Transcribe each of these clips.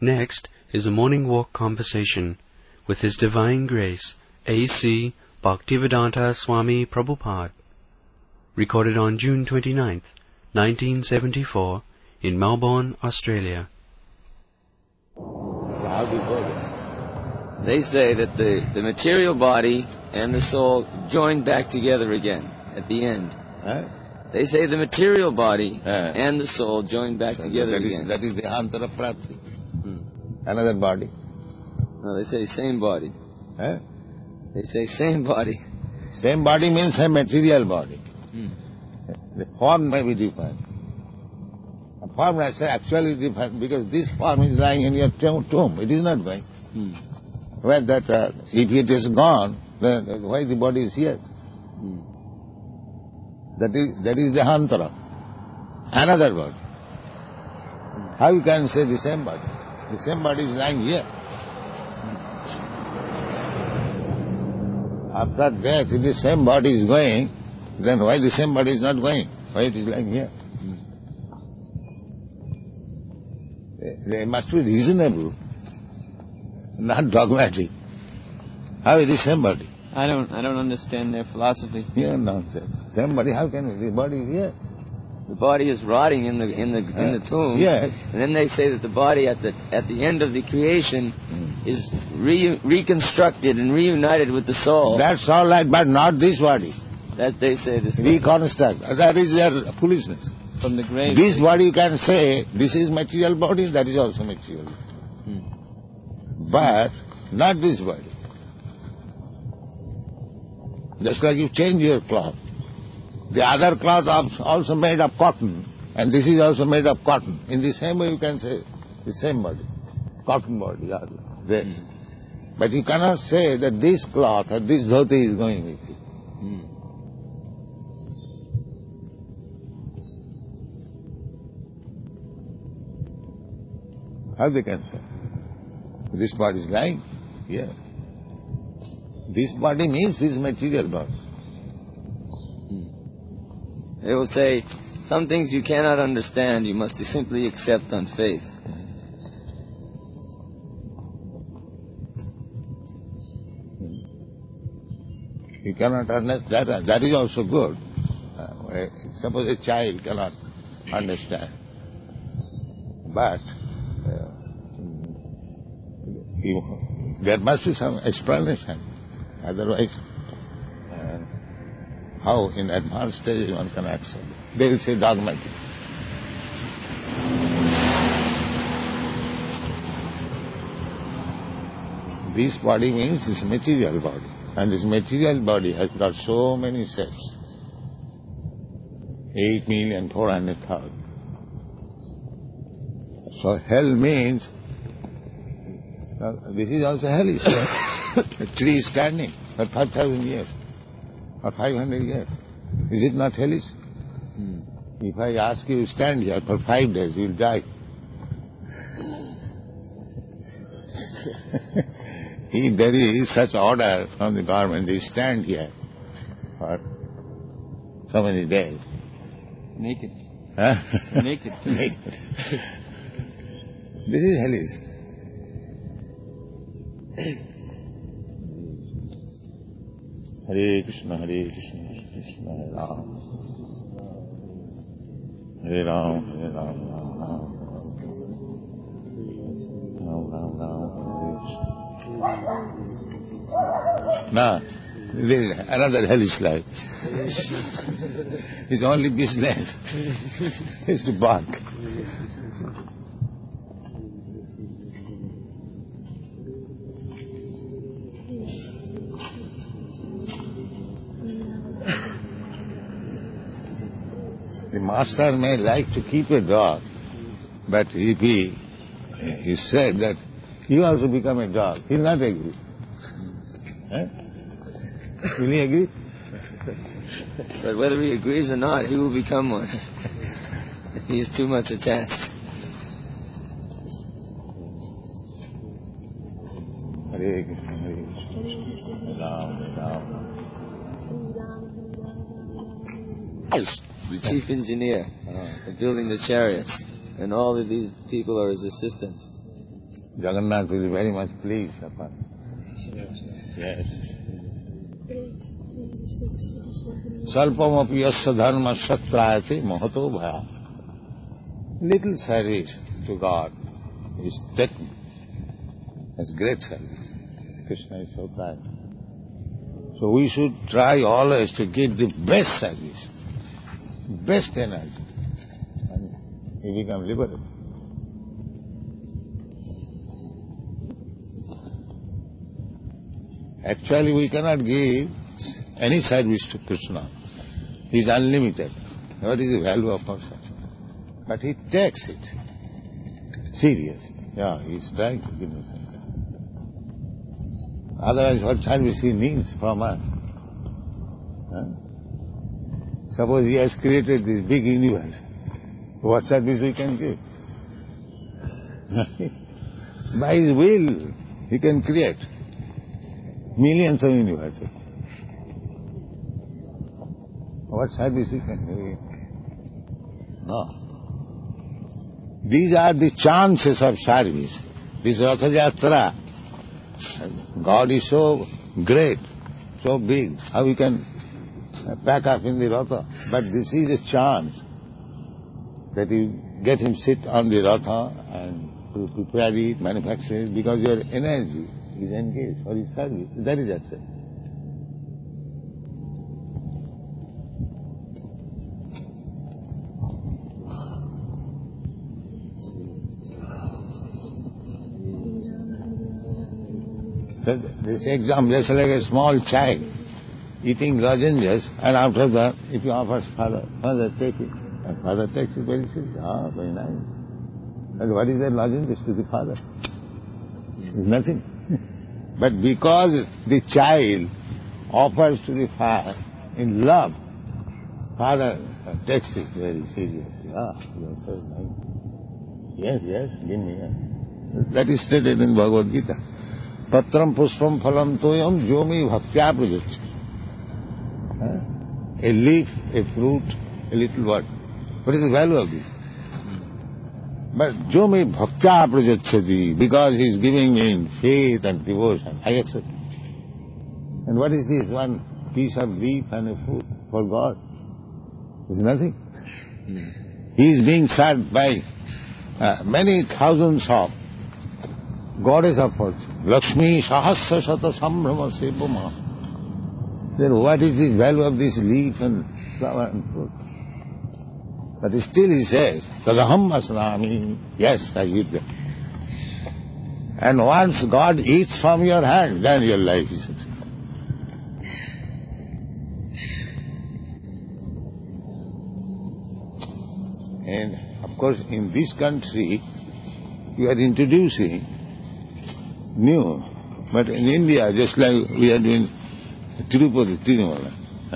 Next is a morning walk conversation with His Divine Grace A.C. Bhaktivedanta Swami Prabhupada, recorded on June 29th, 1974, in Melbourne, Australia. How do you go there? They say that the material body and the soul join back together again at the end. Huh? They say the material body and the soul join back together again. That is the Antara Prapti. Another body. No, they say same body. Huh? They say same body. Same body means same material body. The form may be different. The form I say actually different because this form is lying in your tomb. It is not going. Where that, if it is gone, then why the body is here? That is the Antara. Another body. How you can say the same body? The same body is lying here. After death, if the same body is going, then why the same body is not going? Why it is lying here? They must be reasonable, not dogmatic. How it is same body? I don't understand their philosophy. Yeah, nonsense. Same body, how can the body is here? The body is rotting in the tomb. Yes. And then they say that the body at the end of the creation is reconstructed and reunited with the soul. That's all right, but not this body. That they say this. Reconstruct. That is their foolishness. From the grave. This body you can say, this is material body, that is also material. But not this body. Just like you change your cloth. The other cloth also made of cotton, and this is also made of cotton. In the same way you can say the same body, cotton body. This. But you cannot say that this cloth or this dhoti is going with you. How they can say? This body is lying here. This body means this material body. They will say, some things you cannot understand, you must simply accept on faith. You cannot understand, that is also good. Suppose a child cannot understand. But there must be some explanation. Otherwise, how in advanced stage one can accept? They will say dogmatic. This body means this material body. And this material body has got so many cells. 8,400,000. So hell means, this is also hellish. A tree is standing for 5,000 years. Or 500 years. Is it not hellish? If I ask you to stand here for 5 days, you will die. If there is such order from the government, they stand here for so many days. Naked. Huh? Naked. Naked. This is hellish. Hare Krishna, Krishna Hare Ram. Hare Ram, Hare Ram, Ram Ram, Hare Krishna. Now, this is another hellish life. His only business is to bark. The master may like to keep a dog, but if he said that you also become a dog, he will not agree. Will he agree? But whether he agrees or not, he will become one. He is too much attached. Hare Krishna, Hare Krishna, Hare Ram, Hare Ram. The chief engineer of building the chariots, and all of these people are his assistants. Jagannath will be very much pleased upon. Yes. Salpamapi yasya dharma satrayate mahato bhaya. Little service to God is taken as great service. Krishna is so kind. So we should try always to give the best service, best energy, and we become liberated. Actually, we cannot give any service to Krishna. He is unlimited. What is the value of our service? But he takes it seriously. Yeah, he is trying to give me service. Otherwise, what service he needs from us? Huh? Suppose he has created this big universe. What service we can give? By his will, he can create millions of universes. What service we can give? No. These are the chances of service. This Ratha Yatra. God is so great, so big, how we can pack up in the Ratha. But this is a chance that you get him sit on the Ratha and to prepare it, manufacture it, because your energy is engaged for his service. That is it. So this example, just like a small child eating lozenges, and after that, if you offer father, take it. And father takes it very seriously. Ah, very nice. And what is that lozenges to the father? It's nothing. But because the child offers to the father in love, father takes it very seriously. Ah, you are so nice. Yes, give me. Yes. That is stated in Bhagavad Gita. Patram pushpam phalam toyam jomi bhaktya prajachya. A leaf, a fruit, a little what? What is the value of this? But jomi bhaktya prajachati, because he is giving me in faith and devotion, I accept it. And what is this? One piece of leaf and a fruit for God? It's nothing. He is being served by many thousands of goddess of fortune. Lakshmi sahasra shata sambrama sevama. Then what is this value of this leaf and flower and fruit? But still he says, Tadaham asnami. Yes, I eat them. And once God eats from your hand, then your life is successful. And of course, in this country, you are introducing new. But in India, just like we are doing Tirupati, Tirumala,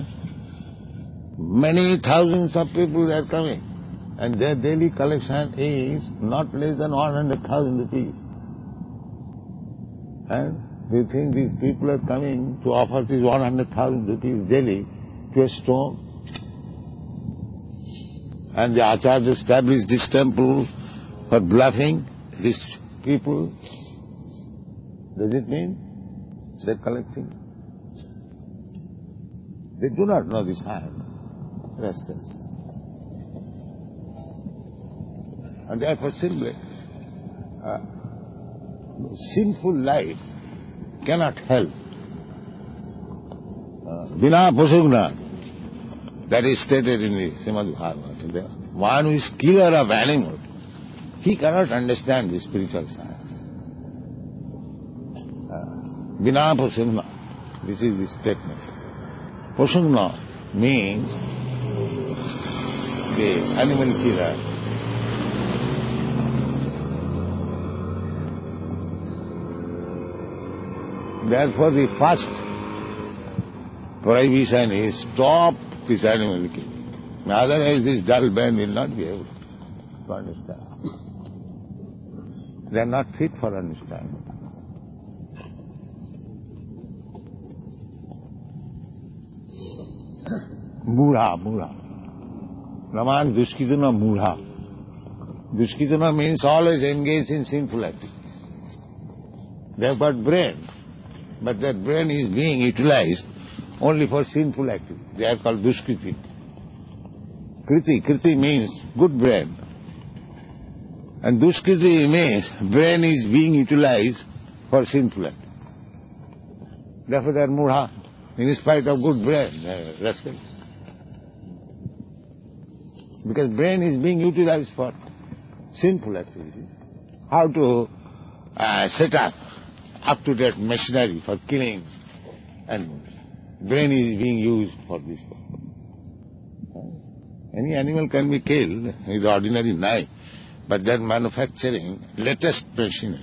many thousands of people are coming. And their daily collection is not less than 100,000 rupees. And we think these people are coming to offer these 100,000 rupees daily to a stone. And the Acharya established this temple for bluffing these people. Does it mean they're collecting? They do not know the science. Rascals. And therefore simply, sinful life cannot help. Bina Pasugna, that is stated in the Srimad Bhagavatam. One who is killer of animals, he cannot understand the spiritual science. Bina Pasugna, this is the statement. Pasugna means the animal killer. Therefore, the first prohibition is stop this animal killing. Otherwise, this dull brain will not be able to understand. They are not fit for understanding. Mura. Raman Duskitana Mura. Duskitana means always engaged in sinful activity. They have got brain, but that brain is being utilized only for sinful activity. They are called Dushkriti. Kriti means good brain. And Dushkriti means brain is being utilized for sinful activity. Therefore they are mudha, in spite of good brain, rascal. Because brain is being utilized for sinful activity. How to set up to date machinery for killing, and brain is being used for this purpose. Any animal can be killed with ordinary knife, but they are manufacturing latest machinery.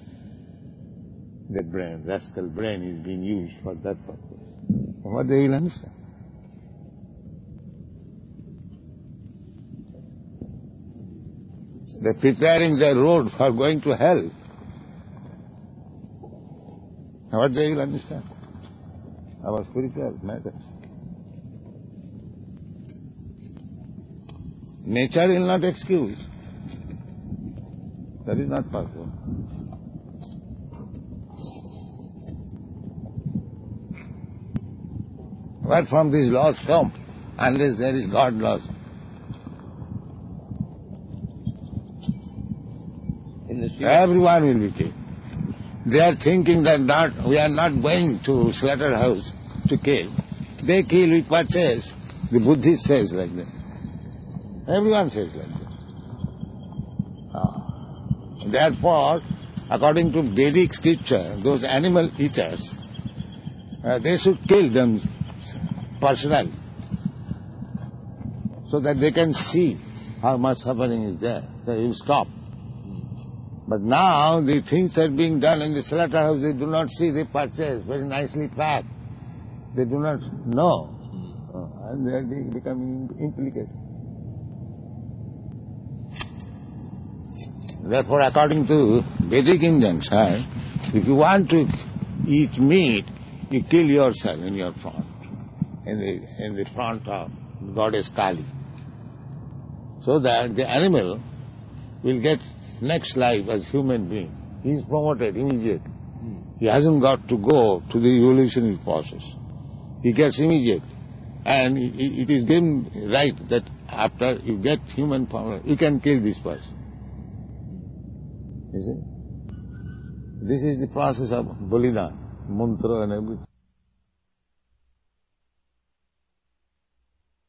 That brain, rascal brain, is being used for that purpose. What they will understand? They are preparing the road for going to hell. What they will understand? Our spiritual matter. Nature will not excuse. That is not possible. Where from these laws come, unless there is God laws? Everyone will be killed. They are thinking that we are not going to slaughterhouse to kill. They kill with purchase. The Buddhist says like that. Everyone says like that. Therefore, according to Vedic scripture, those animal eaters, they should kill them personally, so that they can see how much suffering is there. They will stop. But now the things are being done in the slaughterhouse, they do not see, they purchase, very nicely packed. They do not know. And they are becoming implicated. Therefore, according to Vedic injunction, if you want to eat meat, you kill yourself in your front, in the front of goddess Kali, so that the animal will get next life as human being. He is promoted immediately. He hasn't got to go to the evolutionary process. He gets immediately. And it is given right that after you get human form, you can kill this person. You see? This is the process of Balidan, mantra and everything.